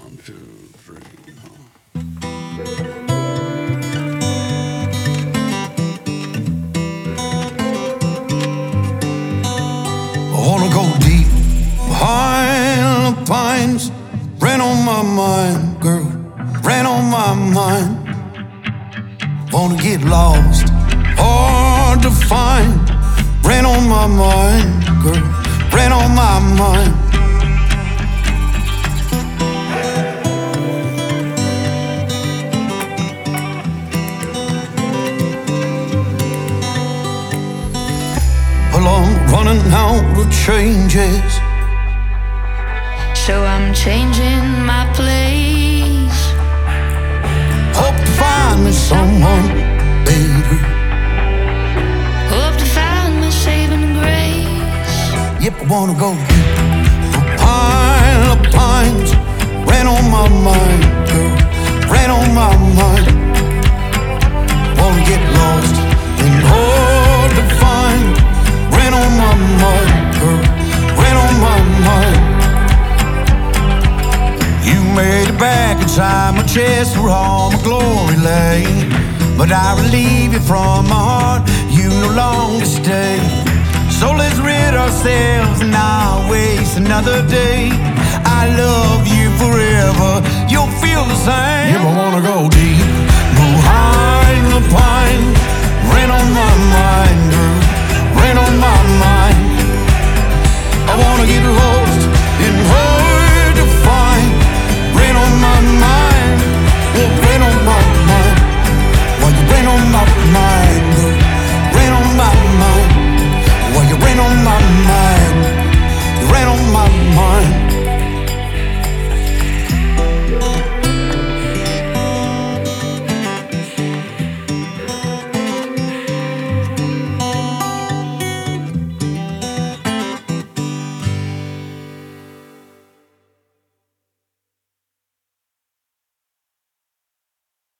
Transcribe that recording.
I wanna go deep behind the pines. Rain on my mind, girl, rain on my mind. Wanna get lost, hard to find. Rain on my mind, girl, rain on my mind. Well, I'm running out of changes, so I'm changing my place. hope to find me someone better. Hope to find my saving grace. Yep, I wanna go deep. A pile of pines. Rain on my mind, girl, rain on my mind. Wanna get lost and hard to find. Rain on my mind, girl, rain on my mind. You made it back inside my chest where all my glory lay. But I relieve you from my heart, you no longer stay. So let's rid ourselves and not waste another day. I love you forever, you'll feel the same. Yeah, I wanna go deep.